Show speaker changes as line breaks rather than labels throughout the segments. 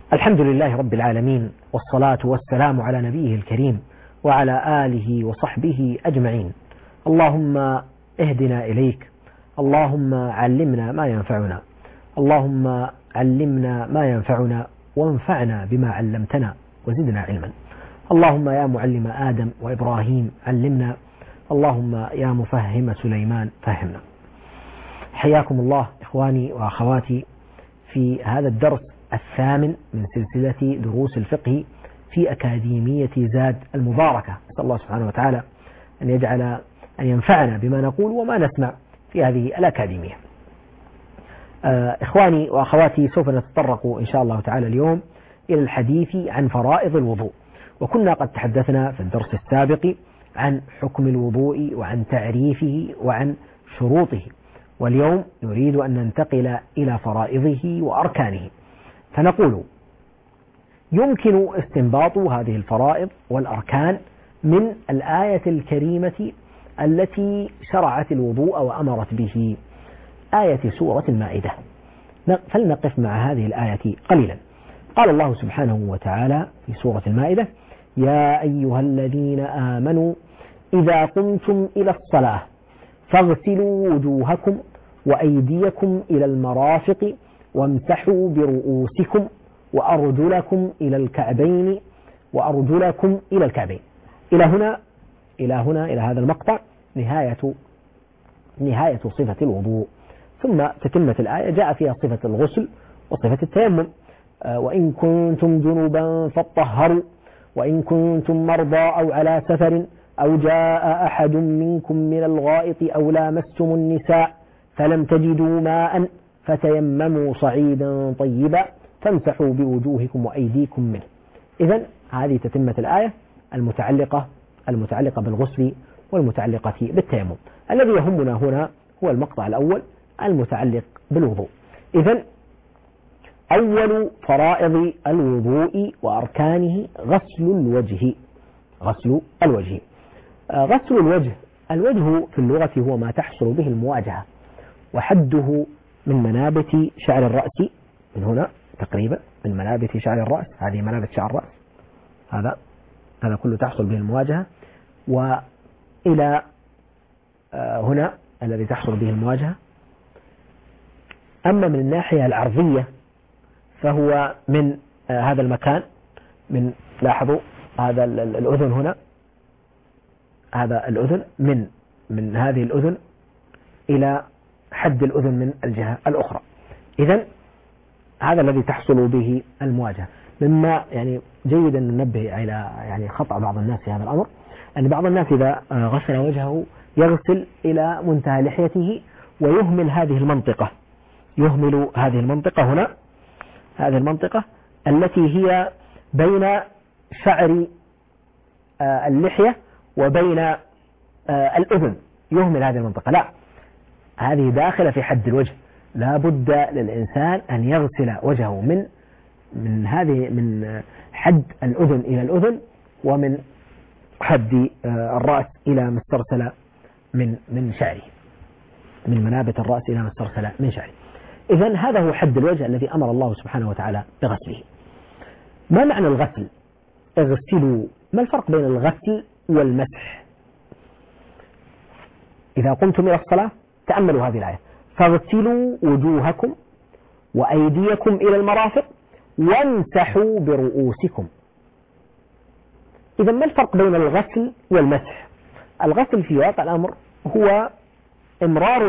الحمد لله رب العالمين، والصلاة والسلام على نبيه الكريم وعلى آله وصحبه أجمعين. اللهم اهدنا إليك، اللهم علمنا ما ينفعنا، اللهم علمنا ما ينفعنا وانفعنا بما علمتنا وزدنا علما. اللهم يا معلم آدم وإبراهيم علمنا، اللهم يا مفهم سليمان فهمنا. حياكم الله إخواني وأخواتي في هذا الدرس الثامن من سلسلة دروس الفقه في أكاديمية زاد المباركة. نسأل الله سبحانه وتعالى أن يجعل أن ينفعنا بما نقول وما نسمع في هذه الأكاديمية. إخواني وأخواتي، سوف نتطرق إن شاء الله تعالى اليوم إلى الحديث عن فرائض الوضوء، وكنا قد تحدثنا في الدرس السابق عن حكم الوضوء وعن تعريفه وعن شروطه، واليوم نريد أن ننتقل إلى فرائضه وأركانه. فنقول يمكن استنباط هذه الفرائض والأركان من الآية الكريمة التي شرعت الوضوء وأمرت به، آية سورة المائدة. فلنقف مع هذه الآية قليلا. قال الله سبحانه وتعالى في سورة المائدة: يا أيها الذين آمنوا إذا قمتم إلى الصلاة فاغسلوا وجوهكم وأيديكم إلى المرافق وامسحوا برؤوسكم وأرجلكم إلى الكعبين وأرجلكم إلى الكعبين. إلى هذا المقطع نهاية صفة الوضوء، ثم تتمة الآية جاء فيها صفة الغسل وصفة التيمم. وإن كنتم جنبا فاطهروا وإن كنتم مرضى أو على سفر أو جاء أحد منكم من الغائط أو لامستم النساء فلم تجدوا ماء فتيمموا صعيدا طيبا فامسحوا بوجوهكم وأيديكم منه. إذن هذه تتمة الآية المتعلقة بالغسل والمتعلقة بالتيمم. الذي يهمنا هنا هو المقطع الأول المتعلق بالوضوء. إذن أول فرائض الوضوء وأركانه غسل الوجه. غسل الوجه في اللغة هو ما تحصل به المواجهة، وحده من منابت شعر الرأس، من هنا تقريبا من منابت شعر الرأس، هذه منابت شعر الرأس، هذا كله تحصل به المواجهة، وإلى هنا الذي تحصل به المواجهة. أما من الناحية العرضية فهو من هذا المكان، من لاحظوا هذا الأذن هنا، هذا الأذن من هذه الأذن إلى حد الأذن من الجهة الأخرى. إذن هذا الذي تحصل به المواجهة. مما جيد أن ننبه على خطأ بعض الناس في هذا الأمر، أن بعض الناس إذا غسل وجهه يغسل إلى منتهى لحيته ويهمل هذه المنطقة هنا، هذه المنطقة التي هي بين شعر اللحية وبين الأذن، يهمل هذه المنطقة. لا، هذه داخلة في حد الوجه. لا بد للإنسان أن يغسل وجهه من حد الأذن إلى الأذن، ومن حد الرأس إلى ما استرسل من شعره، من منابت الرأس إلى ما استرسل من شعره. إذن هذا هو حد الوجه الذي أمر الله سبحانه وتعالى بغسله. ما معنى الغسل؟ اغسلوا. ما الفرق بين الغسل والمسح؟ إذا قمتم إلى الصلاة تأملوا هذه الآية: فاغسلوا وجوهكم وأيديكم إلى المرافق وامسحوا برؤوسكم. إذا ما الفرق بين الغسل والمسح؟ الغسل في واقع الأمر هو إمرار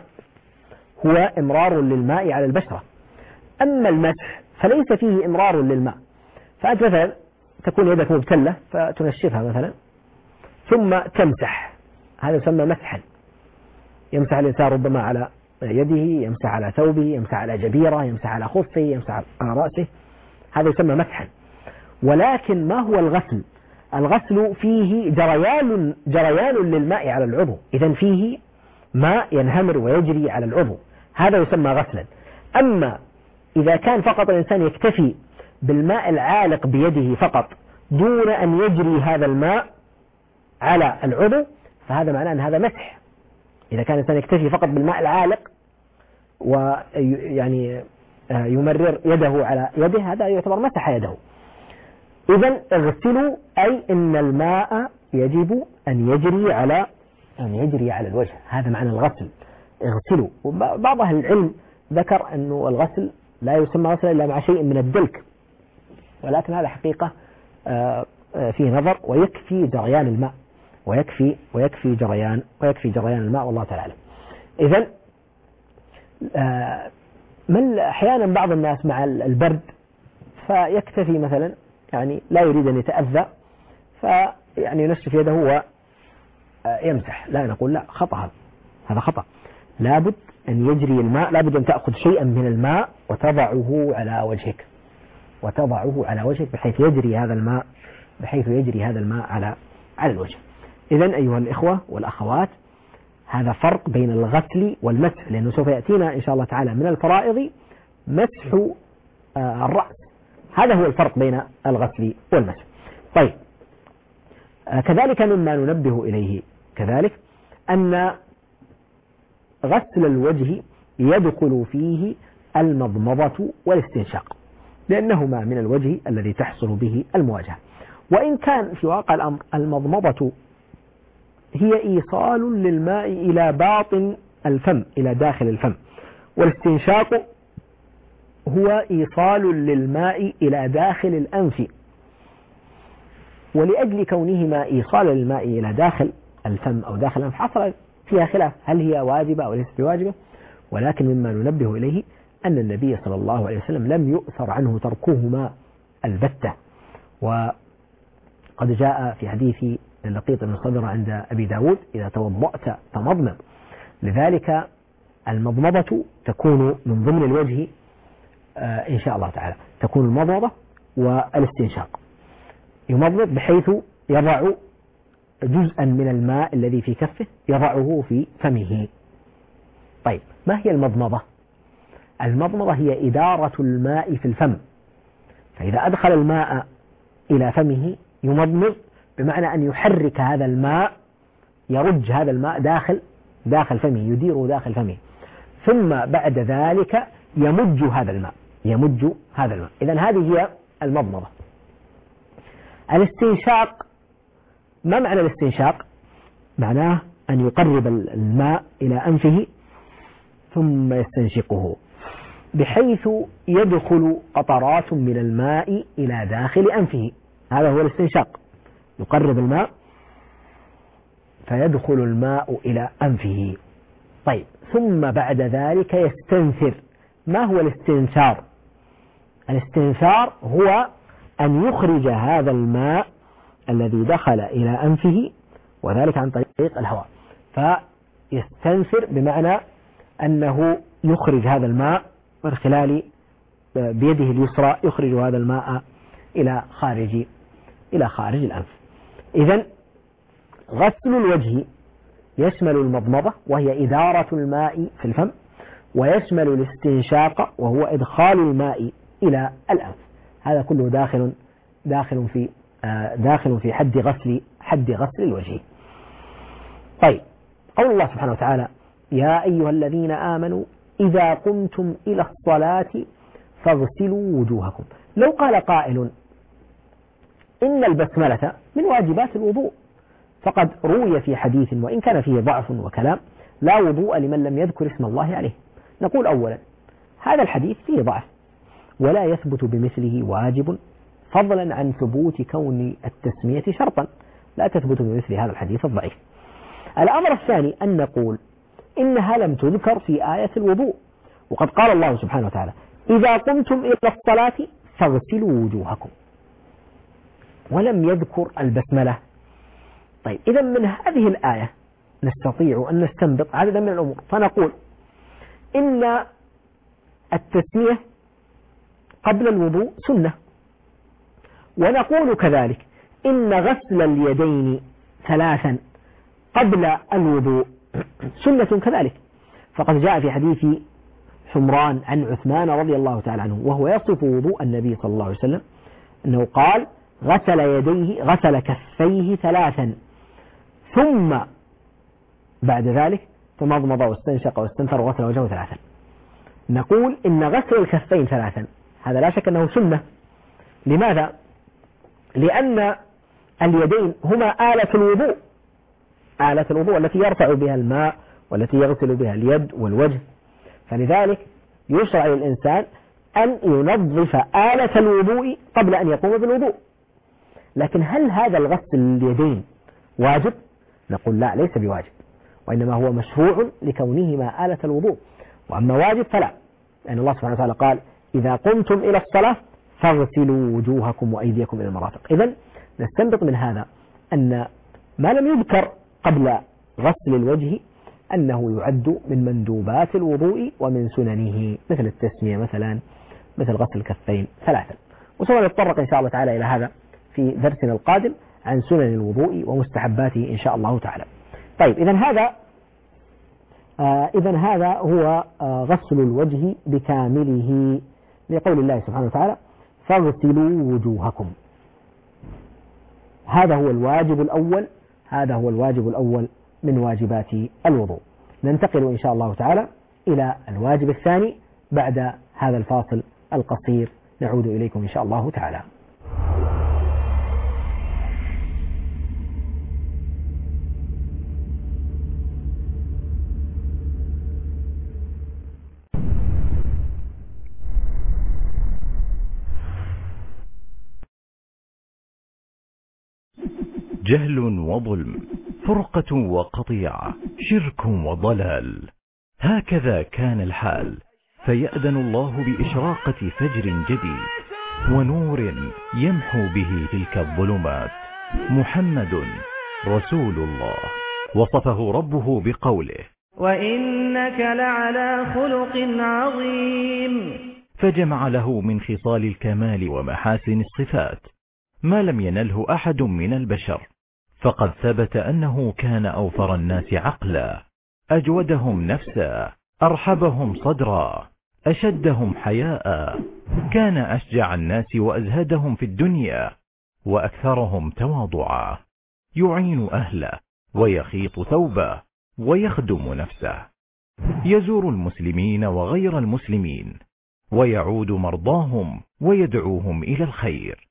للماء على البشرة. أما المسح فليس فيه إمرار للماء. فأنت مثلا تكون يدك مبتلة فتنشفها مثلا ثم تمسح، هذا يسمى مسحا. يمسح الإنسان ربما على يده، يمسح على ثوبه، يمسح على جبيرة، يمسح على خفه، يمسح على رأسه، هذا يسمى مسحا. ولكن ما هو الغسل؟ الغسل فيه جريان للماء على العضو، إذن فيه ماء ينهمر ويجري على العضو، هذا يسمى غسلا. أما إذا كان فقط الإنسان يكتفي بالماء العالق بيده فقط دون أن يجري هذا الماء على العضو، فهذا معناه أن هذا مسح. إذا كان الإنسان يكتفي فقط بالماء العالق يمرر يده على يده، هذا يعتبر مسح يده. إذن اغسلوا أي إن الماء يجب أن يجري على الوجه، هذا معنى الغسل، اغسلوا. وبعض أهل العلم ذكر أنه الغسل لا يسمى غسلا إلا مع شيء من الدلك، ولكن هذا حقيقة فيه نظر، ويكفي جريان الماء، ويكفي جريان الماء، والله تعالى أعلم. إذن أحيانا بعض الناس مع البرد فيكتفي مثلا، يعني لا يريد أن يتأذى، فيعني ينشف يده ويمسح. لا، نقول لا، خطأ، هذا خطأ. لابد أن يجري الماء، لابد أن تأخذ شيئا من الماء وتضعه على وجهك بحيث يجري هذا الماء على الوجه. إذن أيها الإخوة والأخوات، هذا فرق بين الغسل والمسح، لأنه سوف يأتينا إن شاء الله تعالى من الفرائض مسح الرأس. هذا هو الفرق بين الغسل والمسح. طيب، كذلك مما ننبه إليه كذلك أن غسل الوجه يدخل فيه المضمضة والاستنشاق، لأنهما من الوجه الذي تحصل به المواجهة. وإن كان في واقع الأمر المضمضة هي إيصال للماء إلى باطن الفم، إلى داخل الفم، والاستنشاق هو إيصال للماء إلى داخل الأنف. ولأجل كونهما إيصال للماء إلى داخل الفم أو داخل الأنف حصل فيها خلاف، هل هي واجبة أو ليست بواجبة؟ ولكن مما ننبه إليه أن النبي صلى الله عليه وسلم لم يؤثر عنه تركهما البتة. وقد جاء في حديث لقيط بن صبرة عند أبي داود: إذا توضأت فمضمض. لذلك المضمضة تكون من ضمن الوجه إن شاء الله تعالى، تكون المضمضة والاستنشاق. يمضمض بحيث يضع جزءا من الماء الذي في كفه يضعه في فمه. طيب، ما هي المضمضة؟ المضمضة هي إدارة الماء في الفم، فإذا أدخل الماء إلى فمه يمضمض، بمعنى أن يحرك هذا الماء، يرج هذا الماء داخل فمه، يديره داخل فمه، ثم بعد ذلك يمج هذا الماء. إذن هذه هي المضمضة. الاستنشاق، ما معنى الاستنشاق؟ معناه أن يقرب الماء إلى أنفه ثم يستنشقه، بحيث يدخل قطرات من الماء إلى داخل أنفه. هذا هو الاستنشاق، يقرب الماء فيدخل الماء إلى أنفه. طيب، ثم بعد ذلك يستنثر. ما هو الاستنثار؟ الاستنثار هو أن يخرج هذا الماء الذي دخل إلى أنفه، وذلك عن طريق الهواء. فيستنثر بمعنى أنه يخرج هذا الماء من خلال بيده اليسرى، يخرج هذا الماء إلى خارج الأنف. إذن غسل الوجه يشمل المضمضة وهي إدارة الماء في الفم، ويشمل الاستنشاق وهو إدخال الماء إلى الأنف. هذا كله داخل في حد غسل الوجه. طيب، قول الله سبحانه وتعالى: يا أيها الذين آمنوا إذا قمتم إلى الصلاة فاغسلوا وجوهكم. لو قال قائل إن البسملة من واجبات الوضوء، فقد روي في حديث وإن كان فيه ضعف وكلام: لا وضوء لمن لم يذكر اسم الله عليه. نقول أولا هذا الحديث فيه ضعف ولا يثبت بمثله واجب، فضلا عن ثبوت كون التسمية شرطا، لا تثبت بمثل هذا الحديث الضعيف. الأمر الثاني أن نقول إنها لم تذكر في آية الوضوء، وقد قال الله سبحانه وتعالى: إذا قمتم إلى الصلاة فاغسلوا وجوهكم، ولم يذكر البسملة. طيب، إذا من هذه الآية نستطيع أن نستنبط عددا من الأمور، فنقول إن التسمية قبل الوضوء سنة، ونقول كذلك إن غسل اليدين 3 قبل الوضوء سنة كذلك. فقد جاء في حديث حمران عن عثمان رضي الله تعالى عنه وهو يصف وضوء النبي صلى الله عليه وسلم أنه قال: غسل كفيه 3 ثم بعد ذلك تمضمض واستنشق واستنثر وغسل وجهه 3. نقول إن غسل الكفين 3 هذا لا شك أنه سنة. لماذا؟ لأن اليدين هما آلة الوضوء، آلة الوضوء التي يرفع بها الماء والتي يغسل بها اليد والوجه، فلذلك يشرع للإنسان أن ينظف آلة الوضوء قبل أن يقوم بالوضوء. لكن هل هذا الغسل اليدين واجب؟ نقول لا، ليس بواجب، وإنما هو مشروع لكونهما آلة الوضوء. وأما واجب فلا، لأن الله سبحانه وتعالى قال إذا قمتم إلى الصلاة فاغسلوا وجوهكم وأيديكم إلى المرافق. إذن نستنبط من هذا أن ما لم يذكر قبل غسل الوجه أنه يعد من مندوبات الوضوء ومن سننه، مثل التسمية مثلا، مثل غسل الكفين 3. وسوف نتطرق إن شاء الله تعالى إلى هذا في درسنا القادم عن سنن الوضوء ومستحباته إن شاء الله تعالى. طيب، إذن هذا هو غسل الوجه بكامله، لقول الله سبحانه وتعالى فاغسلوا وجوهكم. هذا هو الواجب الأول، هذا هو الواجب الأول من واجبات الوضوء. ننتقل إن شاء الله تعالى إلى الواجب الثاني بعد هذا الفاصل القصير، نعود إليكم إن شاء الله تعالى.
جهل وظلم، فرقة وقطيعة، شرك وضلال، هكذا كان الحال، فيأذن الله بإشراقة فجر جديد ونور يمحو به تلك الظلمات. محمد رسول الله، وصفه ربه بقوله
وإنك لعلى خلق عظيم،
فجمع له من خصال الكمال ومحاسن الصفات ما لم ينله أحد من البشر. فقد ثبت أنه كان أوفر الناس عقلا، أجودهم نفسا، أرحبهم صدرا، أشدهم حياء، كان أشجع الناس وأزهدهم في الدنيا، وأكثرهم تواضعا، يعين أهله ويخيط ثوبه ويخدم نفسه، يزور المسلمين وغير المسلمين، ويعود مرضاهم ويدعوهم إلى الخير.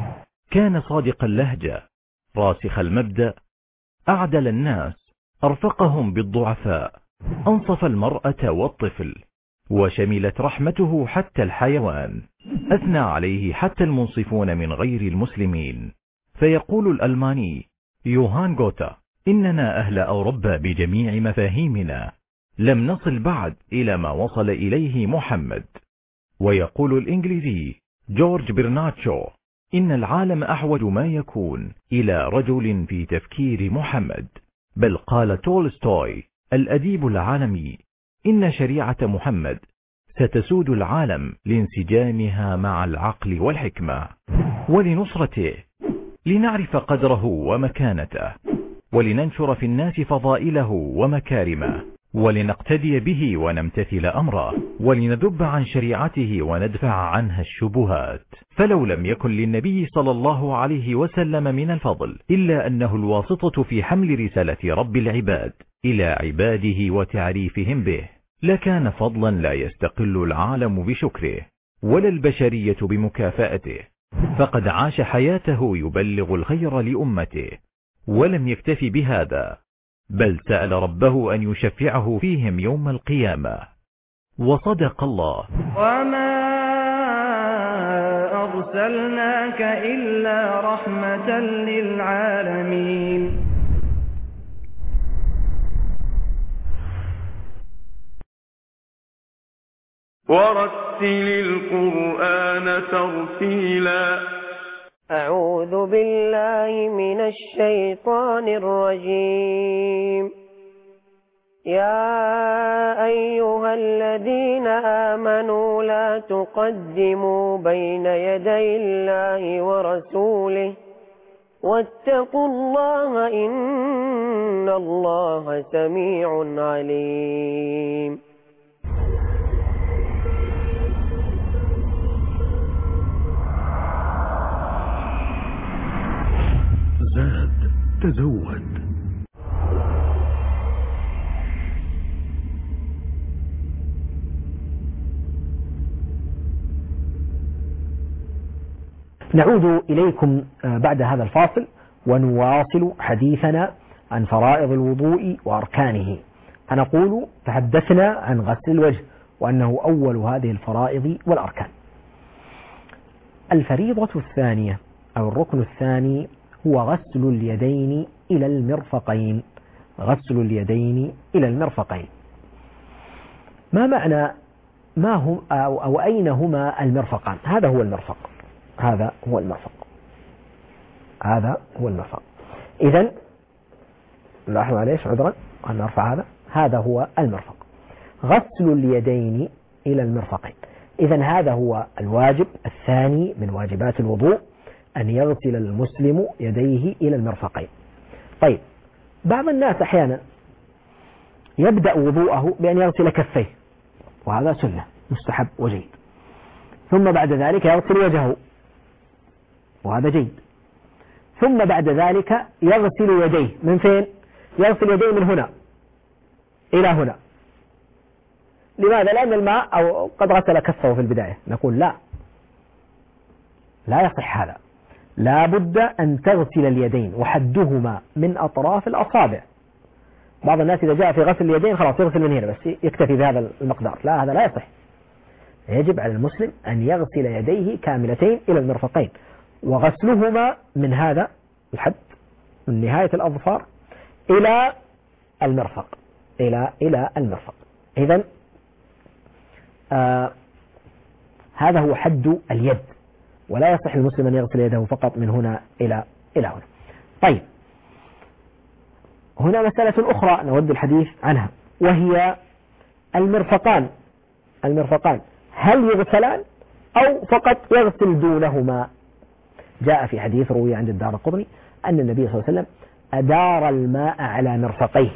كان صادق اللهجة، راسخ المبدأ، أعدل الناس، أرفقهم بالضعفاء، أنصف المرأة والطفل، وشملت رحمته حتى الحيوان، أثنى عليه حتى المنصفون من غير المسلمين. فيقول الألماني يوهان غوتا إننا أهل أوروبا بجميع مفاهيمنا لم نصل بعد إلى ما وصل إليه محمد. ويقول الإنجليزي جورج برنارد شو إن العالم أحوج ما يكون إلى رجل في تفكير محمد. بل قال تولستوي الأديب العالمي إن شريعة محمد ستسود العالم لانسجامها مع العقل والحكمة ولنصرته، لنعرف قدره ومكانته، ولننشر في الناس فضائله ومكارمه، ولنقتدي به ونمتثل أمره، ولنذب عن شريعته وندفع عنها الشبهات. فلو لم يكن للنبي صلى الله عليه وسلم من الفضل إلا أنه الواسطة في حمل رسالة رب العباد إلى عباده وتعريفهم به، لكان فضلا لا يستقل العالم بشكره ولا البشرية بمكافأته. فقد عاش حياته يبلغ الخير لأمته، ولم يكتف بهذا، بل سأل ربه أن يشفعه فيهم يوم القيامة. وصدق الله
وما أرسلناك إلا رحمة للعالمين.
ورتل القرآن ترتيلا.
أعوذ بالله من الشيطان الرجيم. يا أيها الذين آمنوا لا تقدموا بين يدي الله ورسوله واتقوا الله إن الله سميع عليم.
زاد تزود.
نعود إليكم بعد هذا الفاصل ونواصل حديثنا عن فرائض الوضوء وأركانه. فنقول تحدثنا عن غسل الوجه وأنه أول هذه الفرائض والأركان. الفريضة الثانية أو الركن الثاني هو غسل اليدين إلى المرفقين. غسل اليدين إلى المرفقين. ما معنى ما هم أو أين هما المرفقان؟ هذا هو المرفق. هذا هو المرفق. هذا هو المرفق. إذن لاحظوا معليش عذرا أن نرفع هذا هو المرفق. غسل اليدين إلى المرفقين. إذن هذا هو الواجب الثاني من واجبات الوضوء، أن يغسل المسلم يديه إلى المرفقين. طيب، بعض الناس أحيانا يبدأ وضوءه بأن يغسل كفيه، وهذا سنة مستحب وجيد، ثم بعد ذلك يغسل وجهه، وهذا جيد، ثم بعد ذلك يغسل يديه. من فين؟ يغسل يديه من هنا إلى هنا. لماذا؟ لأن الماء أو قد غسل كفه في البداية. نقول لا يصح هذا، لا بد أن تغسل اليدين وحدهما من أطراف الأصابع. بعض الناس إذا جاء في غسل اليدين خلاص يغسل من هنا بس يكتفي بهذا المقدار. لا، هذا لا يصح. يجب على المسلم أن يغسل يديه كاملتين إلى المرفقين، وغسلهما من هذا الحد من نهاية الأظفار إلى المرفق، إلى المرفق. إذن هذا هو حد اليد، ولا يصح المسلم أن يغسل يده فقط من هنا إلى هنا. طيب، هنا مسألة أخرى نود الحديث عنها، وهي المرفقان. هل يغسلان أو فقط يغسل دونهما؟ جاء في حديث روي عند الدارقطني أن النبي صلى الله عليه وسلم أدار الماء على مرفقيه.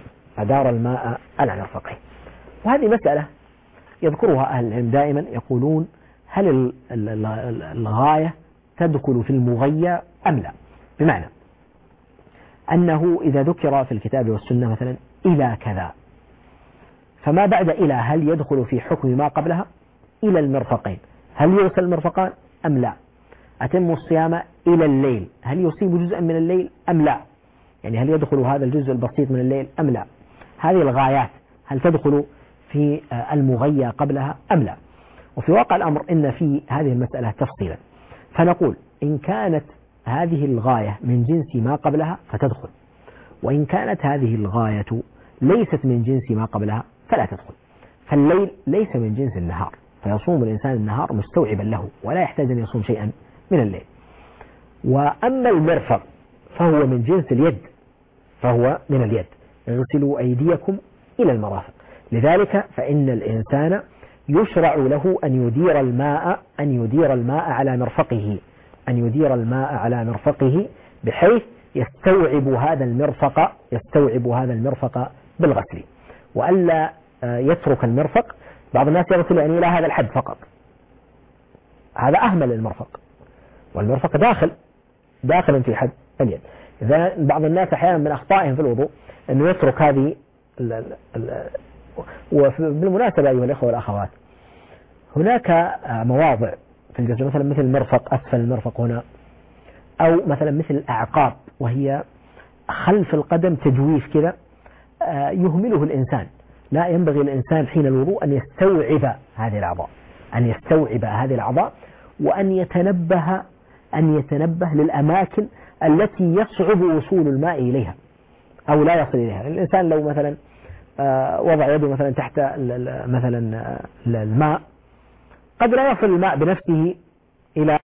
وهذه مسألة يذكرها أهل العلم دائما، يقولون هل الغاية تدخل في المغية أم لا؟ بمعنى أنه إذا ذكر في الكتاب والسنة مثلا إلى كذا، فما بعد إلى هل يدخل في حكم ما قبلها؟ إلى المرفقين، هل يغسل المرفقان أم لا؟ أتم الصيام إلى الليل، هل يصيب جزءا من الليل أم لا؟ يعني هل يدخل هذا الجزء البسيط من الليل أم لا؟ هذه الغايات هل تدخل في المغية قبلها أم لا؟ وفي واقع الأمر إن في هذه المسألة تفصيلا، فنقول إن كانت هذه الغاية من جنس ما قبلها فتدخل، وإن كانت هذه الغاية ليست من جنس ما قبلها فلا تدخل. فالليل ليس من جنس النهار، فيصوم الإنسان النهار مستوعبا له ولا يحتاج أن يصوم شيئا من الليل. وأما المرفق فهو من جنس اليد، فهو من اليد. اغسلوا أيديكم إلى المرافق. لذلك فإن الإنسان يشرع له أن يدير الماء على مرفقه، بحيث يستوعب هذا المرفق بالغسل، وألا يترك المرفق. بعض الناس يغسل يعني إلى هذا الحد فقط، هذا أهمل المرفق، والمرفق داخل في حد اليد. إذا بعض الناس أحيانا من أخطائهم في الوضوء أنه يترك هذه وبالمناسبة أيها الأخوة والأخوات، هناك مواضع في الجسم مثلا مثل المرفق، أسفل المرفق هنا، أو مثلا مثل الأعقاب وهي خلف القدم، تجويف كذا يهمله الإنسان. لا ينبغي الإنسان حين الوضوء أن يستوعب هذه الأعضاء، وأن يتنبه للأماكن التي يصعب وصول الماء إليها أو لا يصل إليها. الإنسان لو مثلا وضع يده مثلا تحت مثلا الماء، قد لا يصل الماء بنفسه إلى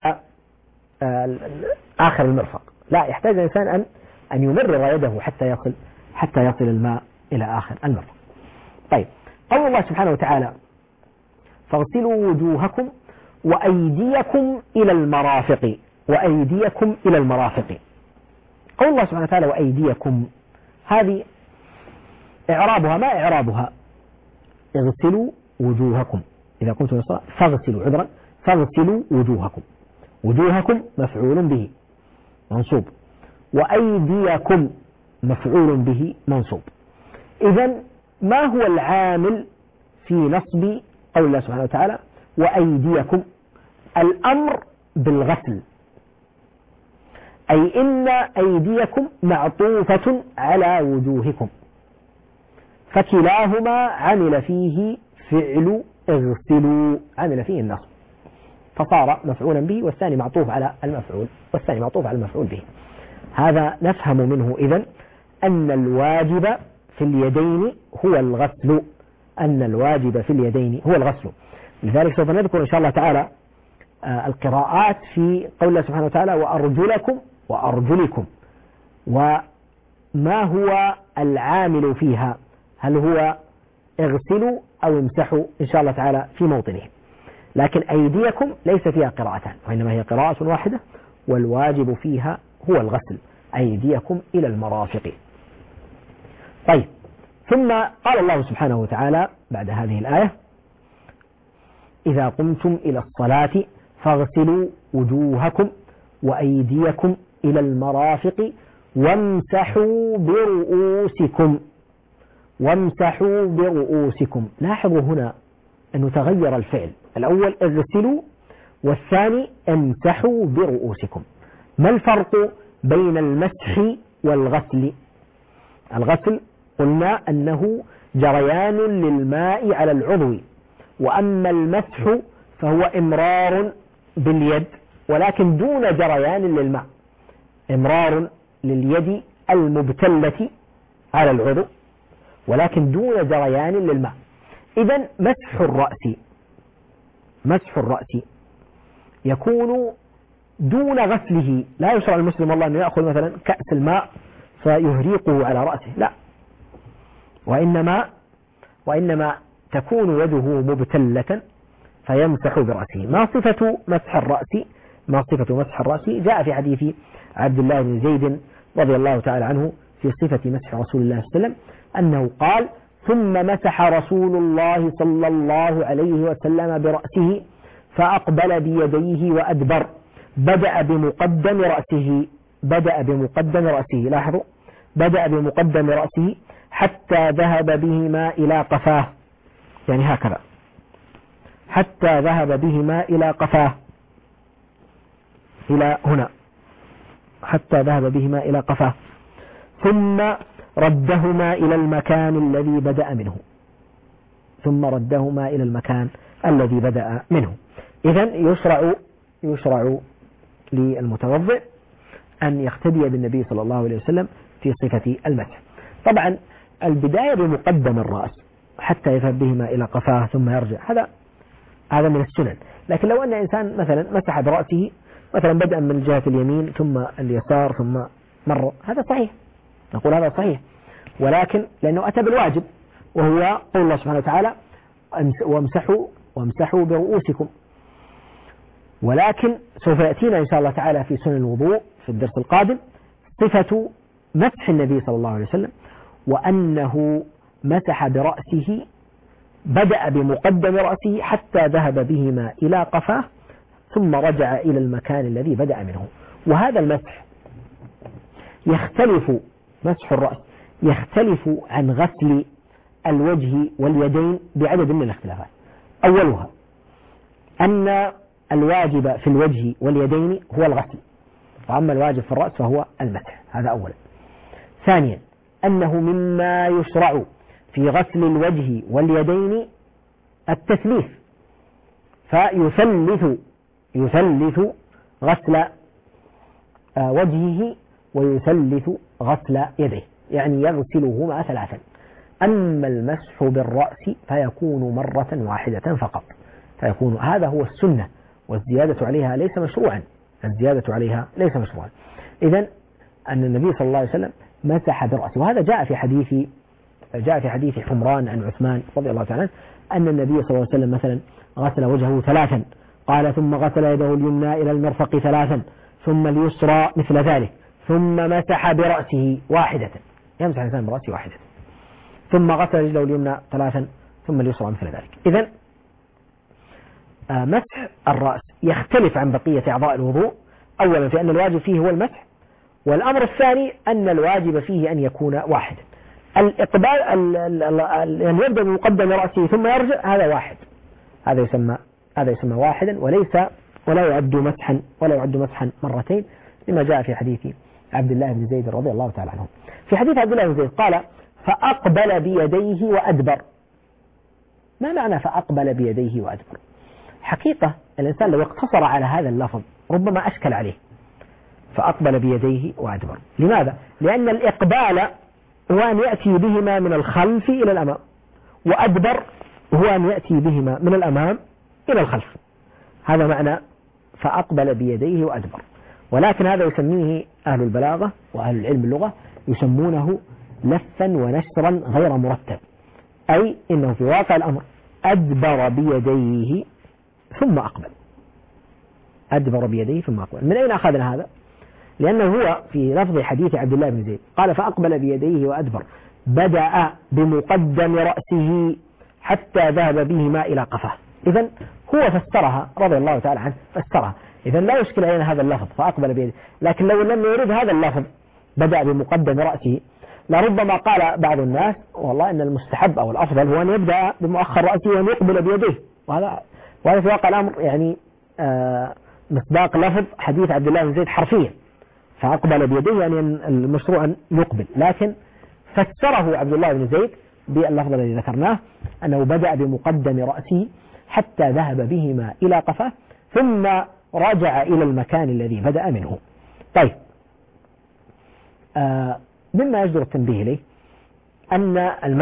آخر المرفق، لا، يحتاج الإنسان أن يمرر يده حتى يصل الماء إلى آخر المرفق. طيب، قول الله سبحانه وتعالى فاغسلوا وجوهكم وأيديكم إلى المرافق. قول الله سبحانه وتعالى وأيديكم، هذه إعرابها ما إعرابها؟ اغسلوا وجوهكم إذا قمتم بالصلاة، فاغسلوا وجوهكم مفعول به منصوب، وأيديكم مفعول به منصوب. إذن ما هو العامل في نصب قول الله سبحانه وتعالى وأيديكم؟ الأمر بالغسل، أي إن أيديكم معطوفة على وجوهكم، فكلاهما عمل فيه فعل اغسلوا، عمل فيه النصب، فصار مفعولا به، والثاني معطوف على المفعول به. هذا نفهم منه إذن أن الواجب في اليدين هو الغسل، لذلك سوف نذكر إن شاء الله تعالى القراءات في قول الله سبحانه وتعالى وأرجلكم وأرجلكم، وما هو العامل فيها، هل هو اغسلوا أو امسحوا إن شاء الله تعالى في موطنه. لكن أيديكم ليس فيها قراءتان، وإنما هي قراءة واحدة، والواجب فيها هو الغسل، أيديكم إلى المرافق. طيب، ثم قال الله سبحانه وتعالى بعد هذه الآية إذا قمتم إلى الصلاة فاغسلوا وجوهكم وأيديكم إلى المرافق وامسحوا برؤوسكم. لاحظوا هنا أنه تغير الفعل، الأول اغسلوا والثاني امسحوا برؤوسكم. ما الفرق بين المسح والغسل؟ الغسل قلنا أنه جريان للماء على العضو، وأما المسح فهو إمرار باليد ولكن دون جريان للماء، إمرار لليد المبتلة على العضو ولكن دون جريان للماء. إذن مسح الرأس يكون دون غسله، لا يشرع المسلم والله أن يأخذ مثلا كأس الماء فيهريقه على رأسه، لا، وإنما تكون يده مبتلة فيمسح برأسه. ما صفة مسح الرأس؟ جاء في حديث عبد الله بن زيد رضي الله تعالى عنه في صفة مسح رسول الله صلى الله عليه وسلم أنه قال ثم مسح رسول الله صلى الله عليه وسلم برأسه فأقبل بيديه وأدبر، بدأ بمقدم رأسه، لاحظوا، بدأ بمقدم رأسه حتى ذهب بهما إلى قفاه، يعني هكذا، حتى ذهب بهما إلى قفاه، إلى هنا، حتى ذهب بهما إلى قفاه، ثم ردهما إلى المكان الذي بدأ منه. إذن يشرع للمتوضئ أن يقتدي بالنبي صلى الله عليه وسلم في صفة المسح. طبعا البداية بمقدم الرأس حتى يذهب بهما إلى قفاه ثم يرجع، هذا من السنن. لكن لو أن إنسان مثلا مسح برأسه مثلا بدءا من جهة اليمين ثم اليسار ثم مر، هذا صحيح، نقول هذا صحيح، ولكن لأنه أتى بالواجب وهو قول الله سبحانه وتعالى وامسحوا برؤوسكم. ولكن سوف يأتينا إن شاء الله تعالى في سنن الوضوء في الدرس القادم صفة مسح النبي صلى الله عليه وسلم، وأنه مسح برأسه، بدأ بمقدم رأسه حتى ذهب بهما إلى قفاه ثم رجع إلى المكان الذي بدأ منه. وهذا المسح مسح الرأس يختلف عن غسل الوجه واليدين بعدد من الاختلافات. أولها أن الواجب في الوجه واليدين هو الغسل، وأما الواجب في الرأس فهو المسح، هذا أولا. ثانيا أنه مما يشرع في غسل الوجه واليدين التثليث، فيثلث غسل وجهه ويثلث غسل يديه، يعني يغسلهما ثلاثا. أما المسح بالرأس فيكون مرة واحدة فقط، فيكون هذا هو السنة، والزيادة عليها ليس مشروعا، إذن أن النبي صلى الله عليه وسلم مسح برأسه، وهذا جاء في حديث حمران عن عثمان رضي الله تعالى عنه أن النبي صلى الله عليه وسلم مثلا غسل وجهه ثلاثا، قال ثم غسل يده اليمنى إلى المرفق ثلاثا، ثم اليسرى مثل ذلك، ثم مسح برأسه واحدة، يمسح الإنسان برأسه واحدة، ثم غسل رجله اليمنى ثلاثا، ثم اليسرى مثل ذلك. إذن مسح الرأس يختلف عن بقية أعضاء الوضوء، أولا في أن الواجب فيه هو المسح، والأمر الثاني أن الواجب فيه أن يكون واحدا. الإقبال أن يبدأ بمقدم رأسه ثم يرجع، هذا واحد، هذا يسمى واحدا، ولا يعد مسحا مرتين، لما جاء في حديث عبد الله بن زيد رضي الله تعالى عنه. في حديث عبد الله بن زيد قال فأقبل بيديه وأدبر. ما معنى فأقبل بيديه وأدبر؟ حقيقة الإنسان لو اقتصر على هذا اللفظ ربما أشكل عليه. فأقبل بيديه وأدبر، لماذا؟ لأن الإقبال هو أن يأتي بهما من الخلف إلى الأمام، وأدبر هو أن يأتي بهما من الأمام إلى الخلف. هذا معنى فأقبل بيديه وأدبر. ولكن هذا يسميه أهل البلاغة وأهل العلم اللغة يسمونه لفا ونشرا غير مرتب، أي إنه في واقع الأمر أدبر بيديه ثم أقبل. أدبر بيديه ثم أقبل. من أين أخذنا هذا؟ لأنه هو في لفظ حديث عبد الله بن زيد قال فأقبل بيديه وأدبر، بدأ بمقدم رأسه حتى ذهب بهما إلى قفاه. إذن هو فسرها رضي الله تعالى عنه، فسرها. إذن لا يشكل علينا هذا اللفظ فأقبل بيديه، لكن لو لم يرد هذا اللفظ بدأ بمقدم رأسه لربما قال بعض الناس والله إن المستحب أو الأفضل هو أن يبدأ بمؤخر رأسه وأن يقبل بيديه، وهذا في واقع الأمر يعني مصداق لفظ حديث عبد الله بن زيد حرفيا، فأقبل بيديه يعني المشروع أن يقبل، لكن فسره عبد الله بن زيد باللفظ الذي ذكرناه أنه بدأ بمقدم رأسه حتى ذهب بهما إلى قفاه ثم رجع إلى المكان الذي بدأ منه. طيب، مما يجدر التنبيه إليه أن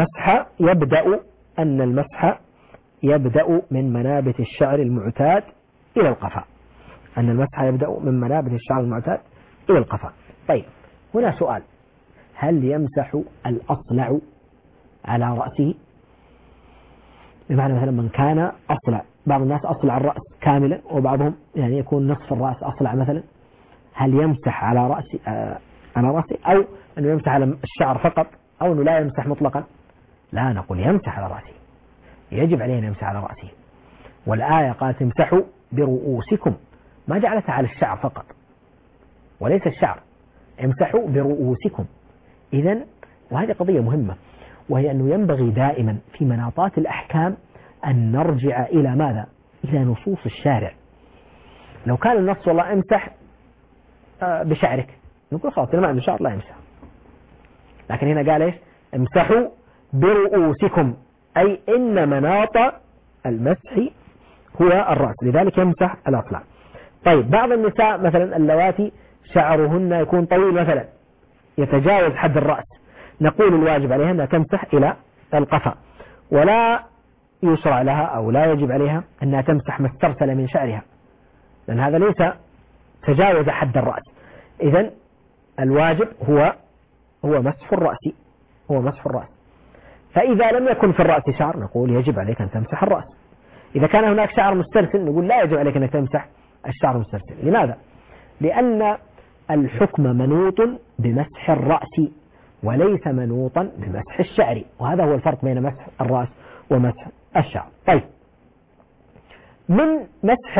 المسح يبدأ من منابت الشعر المعتاد إلى القفاء. أن المسح يبدأ من منابت الشعر المعتاد إلى القفاء. طيب، هنا سؤال: هل يمسح الأصلع على رأسه؟ بمعنى مثلا من كان أصلع، بعض الناس أصلع الرأس كاملا وبعضهم يعني يكون نصف الرأس أصلع مثلا، هل يمسح على رأسه أو أنه يمسح على الشعر فقط أو أنه لا يمسح مطلقا؟ لا، نقول يمسح على رأسه، يجب عليه أن يمسح على رأسه. والآية قالت امسحوا برؤوسكم، ما جعلتها على الشعر فقط وليس الشعر، امسحوا برؤوسكم. إذن وهذه قضية مهمة، وهي أنه ينبغي دائما في مناطات الأحكام أن نرجع إلى ماذا؟ إلى نصوص الشارع. لو كان النص والله امسح بشعرك، نقول خلاص ما عنده شعر لا يمسح. لكن هنا قال ايش؟ امسحوا برؤوسكم، أي إن مناط المسح هو الرأس، لذلك يمسح الأصلع. طيب، بعض النساء مثلا اللواتي شعرهن يكون طويل مثلا يتجاوز حد الرأس، نقول الواجب عليها أنها تمسح إلى القفا، ولا يشرع لها أو لا يجب عليها أنها تمسح ما استرسل من شعرها، لأن هذا ليس تجاوز حد الرأس. إذن الواجب هو مسح الرأس. فإذا لم يكن في الرأس شعر نقول يجب عليك أن تمسح الرأس. إذا كان هناك شعر مسترسل نقول لا يجب عليك أن تمسح الشعر المسترسل. لماذا؟ لأن الحكم منوط بمسح الرأس وليس منوطا بمسح الشعر، وهذا هو الفرق بين مسح الرأس ومسح الشعر. طيب، من مسح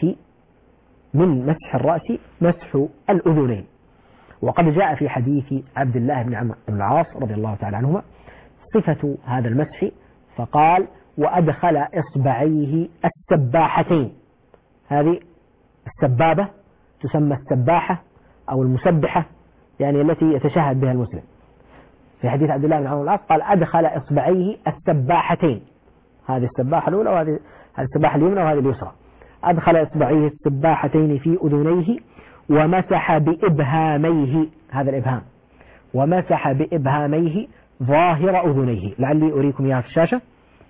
الرأس مسح الأذنين، وقد جاء في حديث عبد الله بن عمرو بن العاص رضي الله تعالى عنهما صفة هذا المسح، فقال وأدخل إصبعيه السباحتين. هذه السبابة تسمى السباحة أو المسبحة، يعني التي يتشهد بها المسلم. في حديث عبد الله بن عمرو بن العاص قال أدخل إصبعيه السباحتين، هذه السباحة الأولى وهذه السباحة اليمنى وهذه اليسرى. أدخل إصبعيه السباحتين في أذنيه ومسح بإبهاميه، هذا الإبهام، ومسح بإبهاميه ظاهر أذنيه. لعلي أريكم إياها في الشاشة.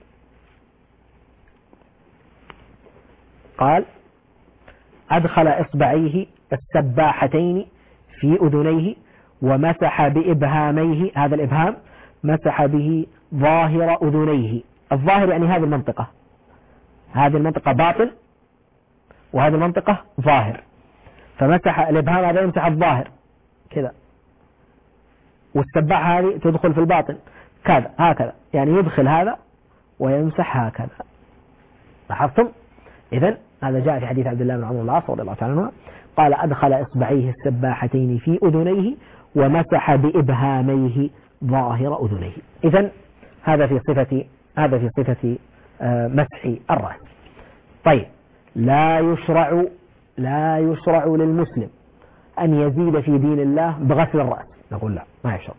قال أدخل إصبعيه السباحتين في أذنيه ومسح بإبهاميه، هذا الإبهام مسح به ظاهر أذنيه. الظاهر يعني هذه المنطقة باطن وهذه المنطقة ظاهر، فمسح الإبهام هذا يمسح الظاهر كذا، والسباحة هذه تدخل في الباطن كذا هكذا، يعني يدخل هذا ويمسح هكذا. لاحظتم؟ إذن هذا جاء في حديث عبد الله بن عمرو بن العاص رضي الله تعالى عنه قال أدخل إصبعيه السباحتين في أذنيه ومسح بإبهاميه ظاهر أذنيه. إذن هذا في صفة مسح الرأس. طيب، لا يشرع للمسلم أن يزيد في دين الله بغسل الرأس؟ نقول لا، ما يشرع.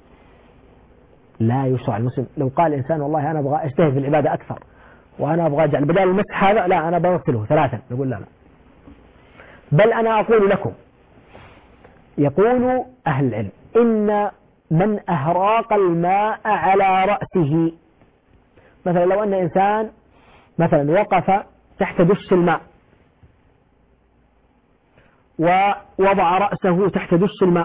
لا يشرع المسلم لو قال الإنسان والله أنا أبغى أجتهد في العبادة أكثر وأنا أبغى أجعل بدل المسح هذا لا أنا بغسله 3، نقول لا لا. بل أنا أقول لكم، يقول أهل العلم إن من أهراق الماء على رأسه، مثلا لو أن إنسان مثلا وقف تحت دش الماء ووضع رأسه تحت دش الماء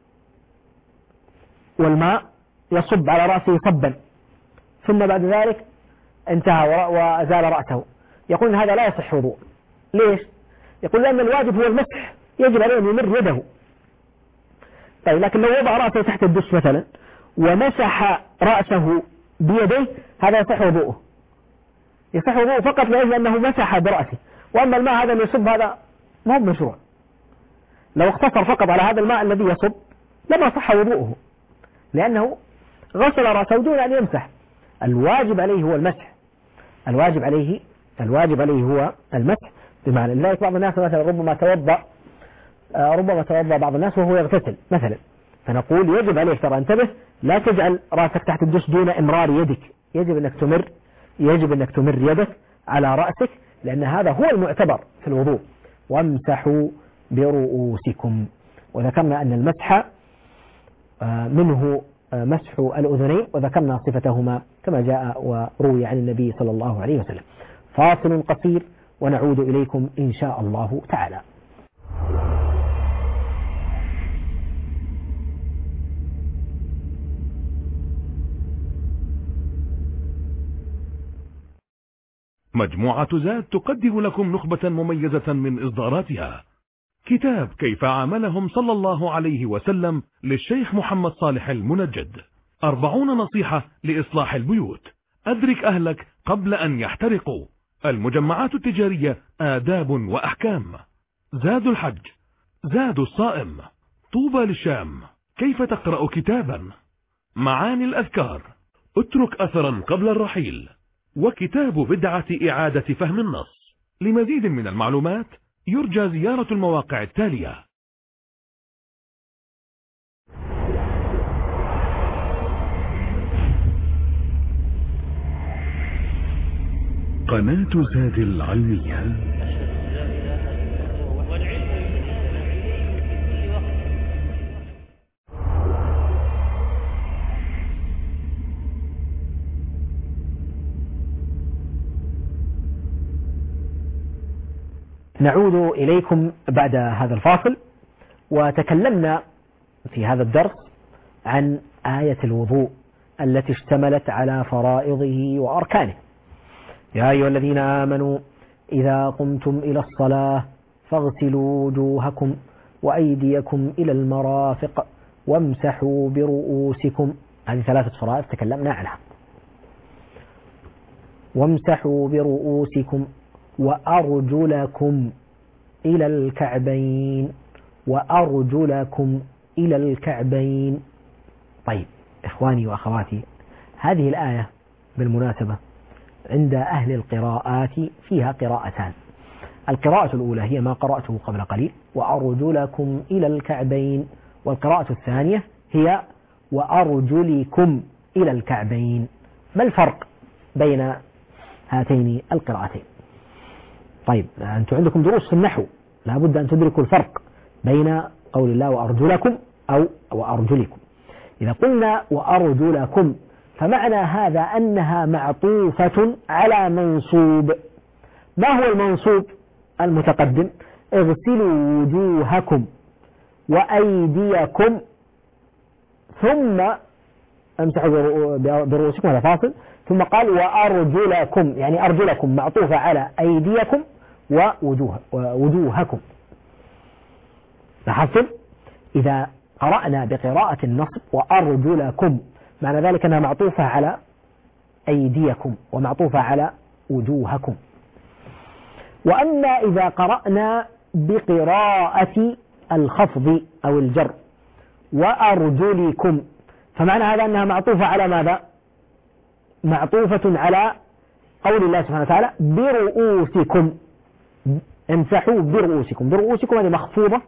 والماء يصب على رأسه صبا ثم بعد ذلك انتهى وأزال رأسه، يقول هذا لا يصح وضوء. ليش؟ يقول لأن الواجب هو المسح، يجب عليه أن يمر يده. طيب لكن لو وضع رأسه تحت الدش مثلا ومسح رأسه بيديه هذا يصح وضوءه، يصح وضوءه فقط لأجل أنه مسح برأسه. وأما الماء هذا اللي يصب هذا ما هو مشروع. لو اقتصر فقط على هذا الماء الذي يصب لما صح وضوءه، لأنه غسل رأسه دون أن يمسح. الواجب عليه هو المسح، الواجب عليه هو المسح. بمعنى لذلك بعض الناس مثلا ربما توضأ بعض الناس وهو يغتسل مثلا، فنقول يجب عليك ترى انتبه لا تجعل رأسك تحت الدش دون إمرار يدك، يجب أنك تمر يدك على رأسك، لأن هذا هو المعتبر في الوضوء. وامسحوا برؤوسكم. وذكرنا أن المسح منه مسح الأذنين، وذكرنا صفتهما كما جاء وروي عن النبي صلى الله عليه وسلم. فاصل قصير ونعود إليكم إن شاء الله تعالى.
مجموعة زاد تقدم لكم نخبة مميزة من إصداراتها. كتاب كيف عاملهم صلى الله عليه وسلم للشيخ محمد صالح المنجد، 40 نصيحة لإصلاح البيوت، أدرك أهلك قبل أن يحترقوا، المجمعات التجارية آداب وأحكام، زاد الحج، زاد الصائم، طوبى للشام، كيف تقرأ كتابا، معاني الأذكار، اترك أثرا قبل الرحيل، وكتاب بدعة إعادة فهم النص. لمزيد من المعلومات يرجى زيارة المواقع التالية: قناة زاد العلمية.
نعود إليكم بعد هذا الفاصل، وتكلمنا في هذا الدرس عن آية الوضوء التي اشتملت على فرائضه وأركانه. يا أيها الذين آمنوا إذا قمتم إلى الصلاة فاغسلوا وجوهكم وأيديكم إلى المرافق وامسحوا برؤوسكم. هذه 3 فرائض تكلمنا عنها. وامسحوا برؤوسكم وأرجلكم إلى الكعبين، وأرجلكم إلى الكعبين. طيب إخواني وأخواتي، هذه الآية بالمناسبة عند أهل القراءات فيها قراءتان. القراءة الأولى هي ما قرأته قبل قليل، وأرجلكم إلى الكعبين، والقراءة الثانية هي وأرجلكم إلى الكعبين. ما الفرق بين هاتين القراءتين؟ طيب أنتم عندكم دروس في النحو، لا بد أن تدركوا الفرق بين قول الله وأرجلكم أو وأرجلكم. إذا قلنا وأرجلكم فمعنى هذا أنها معطوفة على منصوب. ما هو المنصوب المتقدم؟ اغسلوا وجوهكم وأيديكم ثم امسحوا برؤوسكم، هذا فاصل، ثم قال وأرجلكم، يعني أرجلكم معطوفة على أيديكم ووجوهكم. لاحظتم؟ إذا قرأنا بقراءة النصب وأرجلكم معنى ذلك أنها معطوفة على أيديكم ومعطوفة على وجوهكم. وأما إذا قرأنا بقراءة الخفض أو الجر وأرجلكم فمعنى هذا أنها معطوفة على ماذا؟ معطوفة على قول الله سبحانه وتعالى برؤوسكم، امسحوا برؤوسكم. برؤوسكم هذه مخفوضة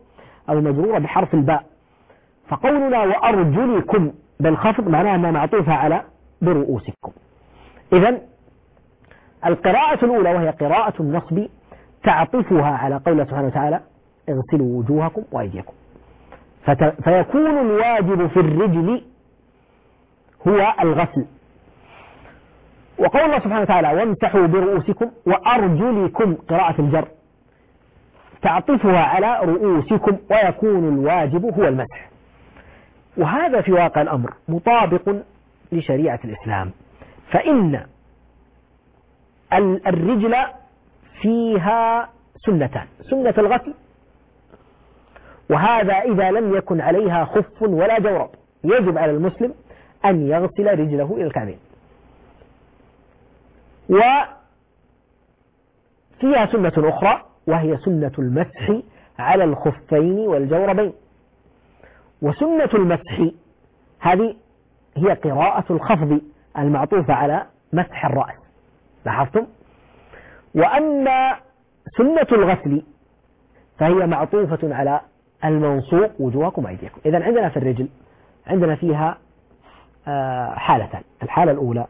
أو مجرورة بحرف الباء. فقولنا وأرجلكم بالخفض معناها أنها معطوفة على برؤوسكم. إذن القراءة الأولى وهي قراءة النصب تعطفها على قوله سبحانه وتعالى اغسلوا وجوهكم وأيديكم، فيكون الواجب في الرجل هو الغسل. وقول الله سبحانه وتعالى وامسحوا برؤوسكم وأرجلكم قراءة الجر تعطفها على رؤوسكم ويكون الواجب هو المسح. وهذا في واقع الأمر مطابق لشريعة الإسلام، فإن الرجل فيها سنتان: سنة الغسل، وهذا إذا لم يكن عليها خف ولا جورب يجب على المسلم أن يغسل رجله إلى الكعبين، وفيها سنة أخرى وهي سنة المسح على الخفين والجوربين. وسنة المسح هذه هي قراءة الخفض المعطوفة على مسح الرأس، لاحظتم؟ وأما سنة الغسل فهي معطوفة على المنصوب وجوهكم وأيديكم. إذن عندنا في الرجل عندنا فيها حالتان: الحالة الأولى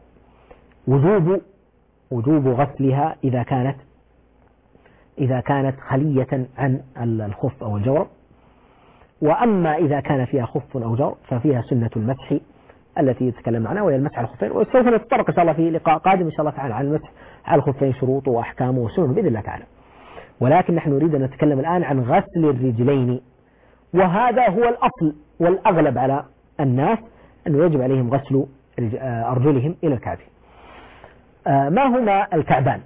وجوب غسلها إذا كانت خلية عن الخف أو الجورب، وأما إذا كان فيها خف أو جورب ففيها سنة المسح التي يتكلم عنها وهي المسح على الخفين. وسوف نتطرق إن شاء الله في لقاء قادم إن شاء الله تعالى عن المسح على الخفين، شروطه وأحكامه وسننه بإذن الله تعالى. ولكن نحن نريد أن نتكلم الآن عن غسل الرجلين، وهذا هو الأصل والأغلب على الناس أنه يجب عليهم غسل أرجلهم إلى الكعبين. ما هما الكعبان؟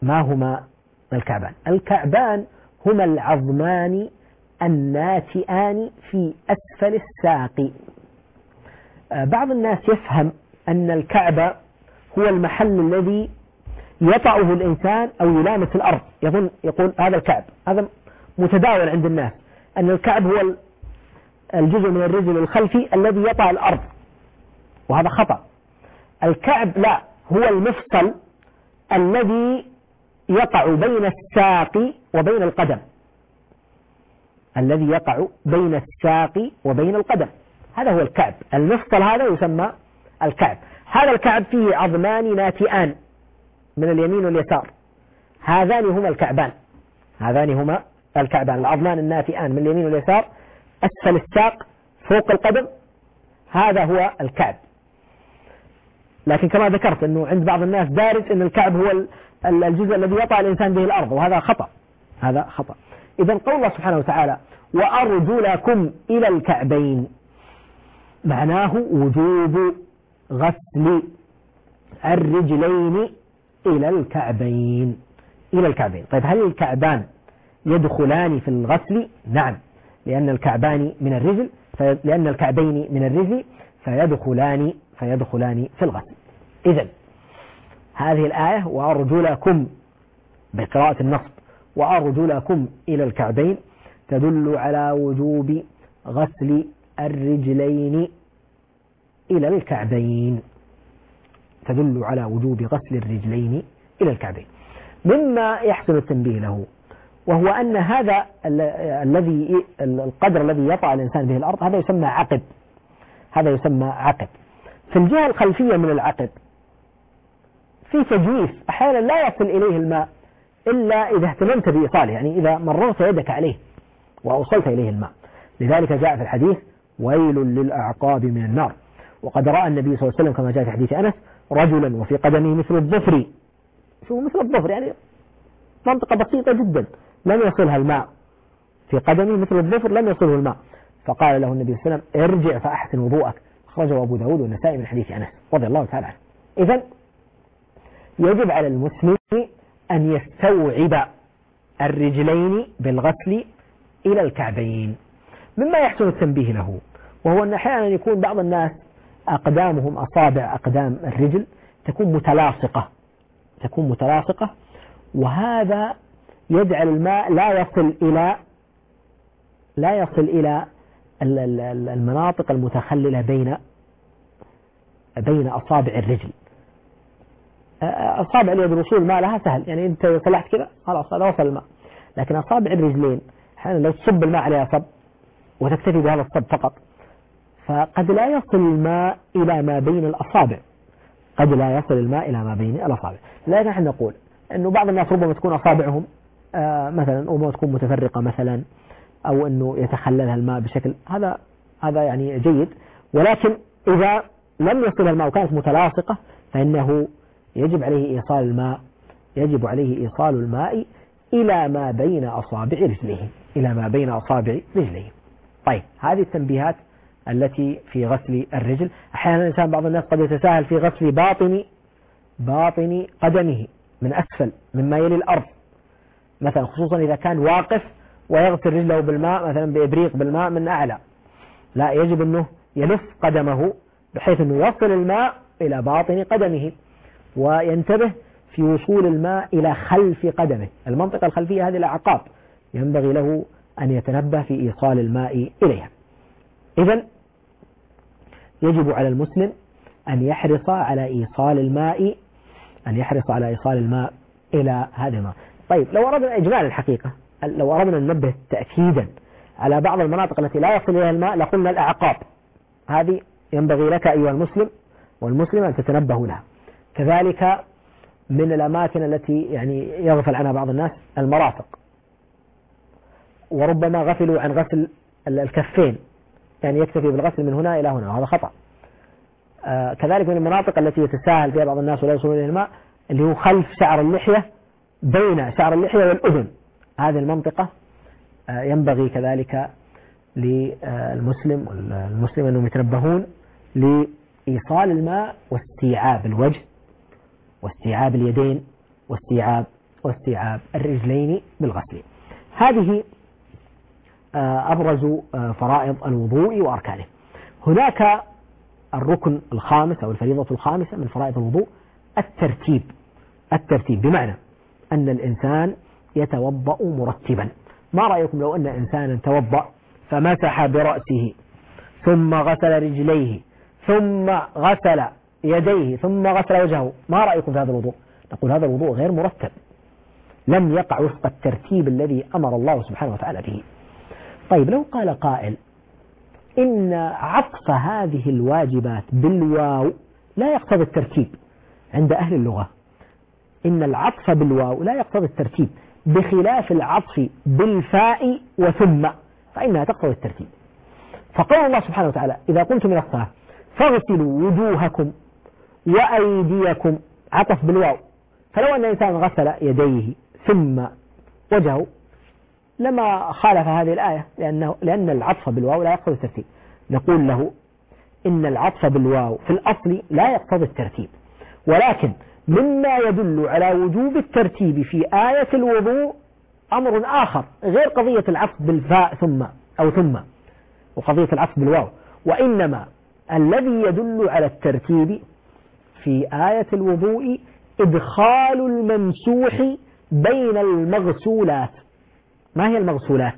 الكعبان هما العظمان الناتئان في أسفل الساق. بعض الناس يفهم أن الكعب هو المحل الذي يطأه الإنسان أو يلامس الأرض، يقول هذا الكعب. هذا متداول عند الناس أن الكعب هو الجزء من الرجل الخلفي الذي يطأ الأرض، وهذا خطأ. الكعب لا، هو المفصل الذي يقع بين الساق وبين القدم، هذا هو الكعب. المفصل هذا يسمى الكعب. هذا الكعب فيه عظمان ناتئان من اليمين واليسار، هذان هما الكعبان، العظمان الناتئان من اليمين واليسار أسفل الساق فوق القدم، هذا هو الكعب. لكن كما ذكرت أنه عند بعض الناس دارج أن الكعب هو الجزء الذي يطأ الإنسان به الأرض، وهذا خطأ. إذن قول الله سبحانه وتعالى وأرجلكم إلى الكعبين معناه وجوب غسل الرجلين إلى الكعبين. طيب هل الكعبان يدخلان في الغسل؟ نعم، لأن الكعبين من الرجل فيدخلان في الغسل. إذن هذه الآية وأرجلكم بقراءة النصب وأرجلكم إلى الكعبين تدل على وجوب غسل الرجلين إلى الكعبين، مما يحسن التنبيه له وهو أن هذا القدر الذي يطأ الإنسان به الأرض هذا يسمى عقب. في الجهة الخلفية من العقب في تجويف، أحيانا لا يصل إليه الماء إلا إذا اهتممت بإيصاله، يعني إذا مررت يدك عليه وأوصلت إليه الماء. لذلك جاء في الحديث ويل للأعقاب من النار. وقد رأى النبي صلى الله عليه وسلم كما جاء في حديث أنس رجلا وفي قدمه مثل الظفر، يعني منطقة بسيطة جدا لم يصلها الماء، في قدمه مثل الظفر لم يصله الماء، فقال له النبي صلى الله عليه وسلم ارجع فأحسن وضوءك، أخرجه أبو داود والنسائي من حديث أنس رضي الله تعالى عنه. إذن يجب على المسلم أن يستوعب الرجلين بالغسل إلى الكعبين. مما يحسن التنبيه له وهو أن أحيانا يكون بعض الناس أقدامهم أصابع أقدام الرجل تكون متلاصقة، وهذا يجعل الماء لا يصل إلى المناطق المتخللة بين أصابع الرجل. أصابع اليد الوصول الماء لها سهل، يعني أنت صلحت كذا خلاص هذا وصل الماء، لكن أصابع الرجلين أحيانا لو تصب الماء عليها صب وتكتفي بهذا الصب فقط، فقد لا يصل الماء إلى ما بين الأصابع، قد لا يصل الماء إلى ما بين الأصابع. لا نحن نقول أنه بعض الناس ربما تكون أصابعهم مثلا ربما تكون متفرقة مثلا، أو أنه يتخللها الماء بشكل هذا يعني جيد، ولكن إذا لم يصل الماء وكانت متلاصقة فإنه يجب عليه إيصال الماء إلى ما بين أصابع رجليه، إلى ما بين أصابع رجليه. طيب هذه التنبيهات التي في غسل الرجل. أحيانا الإنسان بعض الناس قد يتساهل في غسل باطن قدمه من أسفل مما يلي الأرض مثلا، خصوصا إذا كان واقف ويغسل رجله بالماء مثلا بإبريق بالماء من أعلى، لا، يجب أنه يلف قدمه بحيث أنه يصل الماء إلى باطن قدمه، وينتبه في وصول الماء إلى خلف قدمه، المنطقة الخلفية هذه الأعقاب ينبغي له أن يتنبه في إيصال الماء إليها. إذن يجب على المسلم أن يحرص على إيصال الماء إلى هذا الماء. طيب لو أردنا إجمال الحقيقة، لو أردنا أن ننبه تأكيدا على بعض المناطق التي لا يصل إليها الماء لقلنا الأعقاب، هذه ينبغي لك أيها المسلم والمسلم أن تتنبهوا لها. كذلك من الأماكن التي يعني يغفل عنها بعض الناس المرافق، وربما غفلوا عن غسل الكفين، يعني يكتفي بالغسل من هنا إلى هنا، وهذا خطأ. كذلك من المناطق التي يتساهل فيها بعض الناس ولا يوصلون إلى الماء اللي هو خلف شعر اللحية، بين شعر اللحية والأذن، هذه المنطقة ينبغي كذلك للمسلم والمسلم أنهم يتنبهون لإيصال الماء واستيعاب الوجه واستيعاب اليدين واستيعاب الرجلين بالغسل. هذه أبرز فرائض الوضوء وأركانه. هناك الركن الخامس أو الفريضة الخامسة من فرائض الوضوء الترتيب، بمعنى أن الإنسان يتوضأ مرتبا. ما رأيكم لو أن إنسانا توضأ فمسح برأسه ثم غسل رجليه ثم غسل يديه ثم غسل وجهه، ما رأيكم في هذا الوضوء؟ نقول هذا الوضوء غير مرتب، لم يقع وفق الترتيب الذي أمر الله سبحانه وتعالى به. طيب لو قال قائل إن عطف هذه الواجبات بالواو لا يقتضي الترتيب، عند أهل اللغة إن العطف بالواو لا يقتضي الترتيب، بخلاف العطف بالفاء وثم فإنها تقتضي الترتيب. فقال الله سبحانه وتعالى إذا قمتم إلى الصلاة فاغسلوا وجوهكم وأيديكم، عطف بالواو، فلو أن الإنسان غسل يديه ثم وجهه لما خالف هذه الآية، لأن العطف بالواو لا يقتضي الترتيب. نقول له إن العطف بالواو في الأصل لا يقتضي الترتيب، ولكن مما يدل على وجوب الترتيب في آية الوضوء أمر آخر غير قضية العطف بالفاء ثم وقضية العطف بالواو، وإنما الذي يدل على الترتيب في آية الوضوء إدخال الممسوح بين المغسولات. ما هي المغسولات؟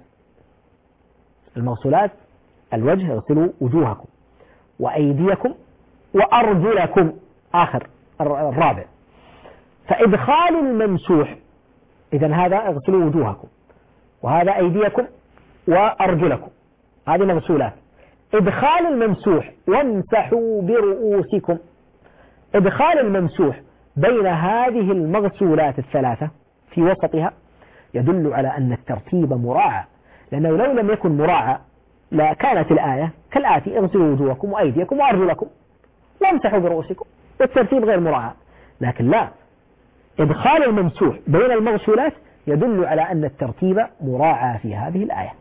المغسولات الوجه، اغسلوا وجوهكم وأيديكم وأرجلكم، آخر الرابع. فإدخال الممسوح، إذن هذا اغسلوا وجوهكم وهذا أيديكم وأرجلكم، هذه مغسولات. إدخال الممسوح وامسحوا برؤوسكم، إدخال الممسوح بين هذه المغسولات الثلاثة في وسطها يدل على أن الترتيب مراعى، لأنه لو لم يكن مراعى لكانت الآية كالآتي: اغسلوا وجوهكم وأيديكم وأرجلكم وامسحوا برؤوسكم، والترتيب غير مراعى. لكن لا، إدخال الممسوح بين المغسولات يدل على أن الترتيب مراعى في هذه الآية.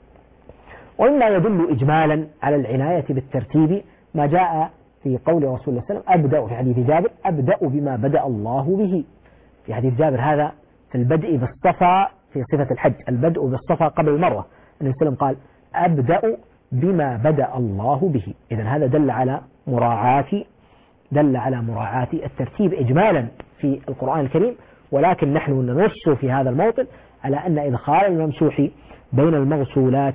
ومما يدل إجمالا على العناية بالترتيب ما جاء في قول رسول الله صلى الله عليه وسلم: أبدأ، في حديث جابر: أبدأ بما بدأ الله به. في حديث جابر هذا في البدء بالصفا في صفة الحج، البدء بالصفا قبل المروة، النبي صلى الله عليه وسلم قال: أبدأ بما بدأ الله به. إذن هذا دل على مراعاة الترتيب إجمالا في القرآن الكريم، ولكن نحن ننص في هذا الموطن على أن إدخال الممسوح بين المغسولات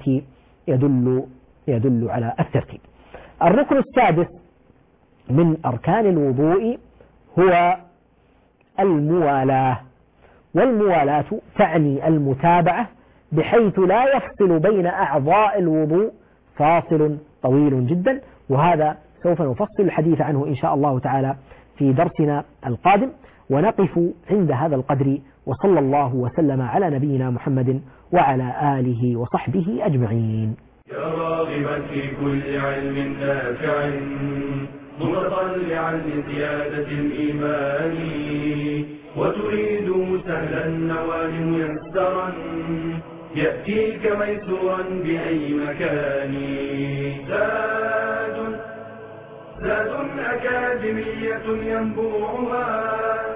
يدل على الترتيب. الركن السادس من أركان الوضوء هو الموالاة، والموالاة تعني المتابعة بحيث لا يفصل بين أعضاء الوضوء فاصل طويل جدا، وهذا سوف نفصل الحديث عنه إن شاء الله تعالى في درسنا القادم. ونقف عند هذا القدر، وصلى الله وسلم على نبينا محمد وعلى آله وصحبه أجمعين.
يا راغبا في كل علم نافع متطلعا لزيادة الإيمان وتريد سهلا النوال ميسرا يأتيك ميسورا بأي مكان. زاد أكاديمية ينبوعها